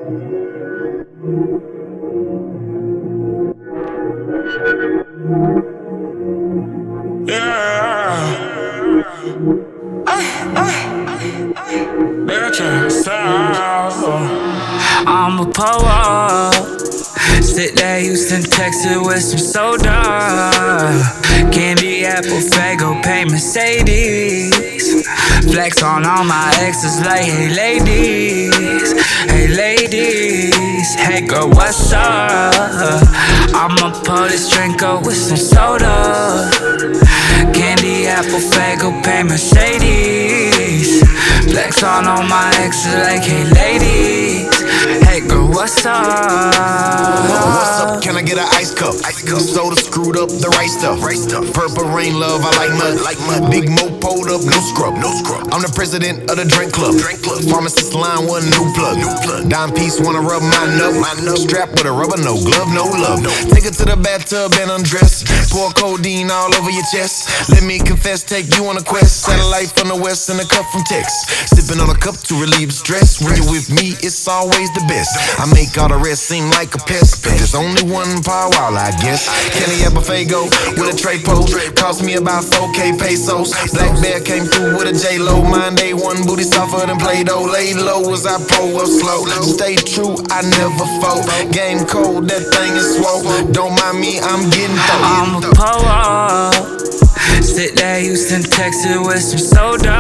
I'ma pull up, sit there, Houston, Texas with some soda. Candy, apple, Fago, pay Mercedes. Flex on all my exes like, hey ladies, hey ladies, hey girl, what's up? I'ma pull this drink up with some soda. Candy, apple, Fago, pay Mercedes. Flex on all my exes like, hey ladies, hey girl, what's up? What's up? Can I get an ice cup? Soda screwed up, the right stuff. Purple rain love, I like mud. Big Mo pulled up, no scrub. I'm the president of the drink club. Pharmacist line, one new plug. Dime piece, wanna rub my nut. Strapped with a rubber, no glove, no love. Take it to the bathtub and undress. Pour codeine all over your chest. Let me confess, take you on a quest. Satellite from the west and a cup from Texas. Sipping on a cup to relieve stress. When you're with me, it's always the best. I make all the rest seem like a pest. But there's only one power wall, I guess. Kenny Apple Fago with a tray pose. Cost me about 4K pesos. Black Bear came through with a J-Lo. Mine day one booty softer than Play-Doh. Lay low as I pull up slow. Stay true, I never fold. Game cold, that thing is swole. Don't mind me, I'm getting thrown. I'ma pull up, sit there, Houston, Texas with some soda.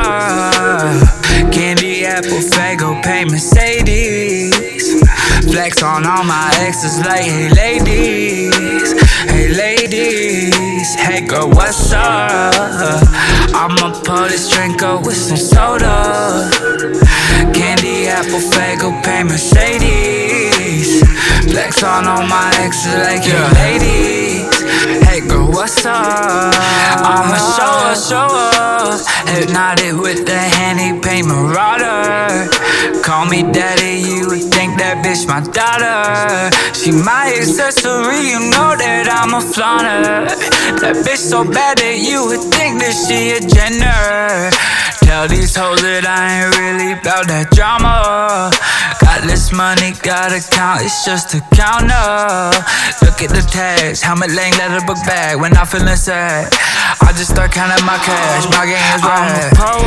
Candy, apple, Fago, pay Mercedes. Flex on all my exes like, hey ladies, hey ladies, hey girl, what's up? I'ma pull this drink up with some soda. Candy, apple, Fago, pay Mercedes. Flex on all my exes like, hey ladies, hey girl, what's up? I'ma show up, hypnotic with the Henny Paint Marauder. Call me daddy, you would think that bitch my daughter. She my accessory, you know that I'm a flaunter. That bitch so bad that you would think that she a Jenner. Tell these hoes that I ain't really about that drama. Got this money, gotta count, it's just a counter. Look at the tags, helmet lane, leather book bag. When I'm feeling sad, I just start counting my cash, my game is right. I'ma pull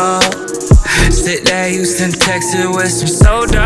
up, sit there, Houston, Texas with some soda.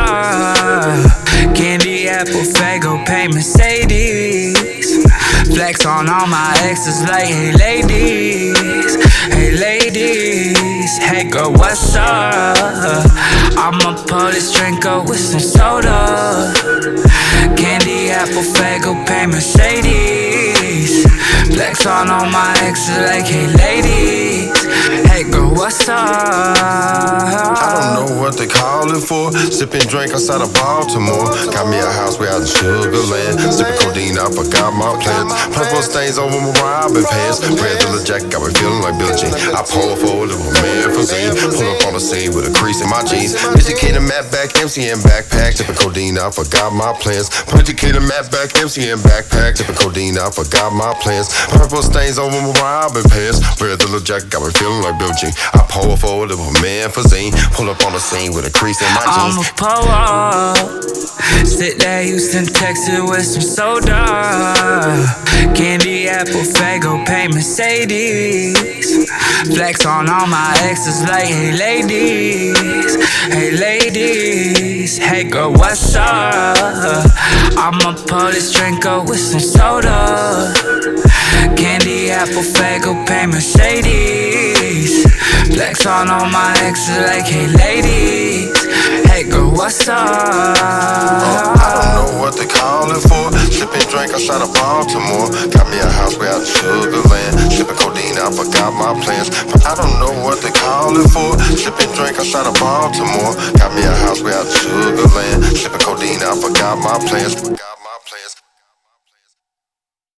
Candy, apple, Fago, pay Mercedes. Flex on all my exes like, hey ladies, hey ladies, hey girl, what's up? I'ma pull this drink up with some soda. Candy, apple, Fago, pay Mercedes. Flex on all my exes like, hey ladies, hey girl, what's up? I don't know what they call it for. Sipping drink outside of Baltimore. Got me a house way out in Sugarland. Sipping codeine, I forgot my plans. Purple stains over my Robin pants. Red leather jacket, got me feeling like Bill Jean. I pull forward, little man for Zane. Pull up on the scene with a crease in my jeans. Educated Matt back, MCN backpack. Sipping codeine, I forgot my plans. Educated Matt back, MCN backpack. Sipping codeine, I forgot my plans. Purple stains over my Robin pants. Red leather jacket, got me feeling like Bill Jean. I pull forward, little man for Zane. Pull up on the scene with a crease in my jeans. I'ma pull up, sit there, Houston, Texas with some soda. Candy, apple, Fago, pay Mercedes. Flex on all my exes like, hey ladies, hey ladies, hey girl, what's up? I'ma pull this drink up with some soda. Candy, apple, Fago, pay Mercedes. Flex on all my exes like, hey ladies, hey girl, what's up? I don't know what they call it for. Sipping drink outside of Baltimore. Got me a house way out in Sugarland. Sipping codeine, I forgot my plans. But I don't know what they call it for. Sipping drink outside of Baltimore. Got me a house way out in Sugarland. Sipping codeine, I forgot my plans.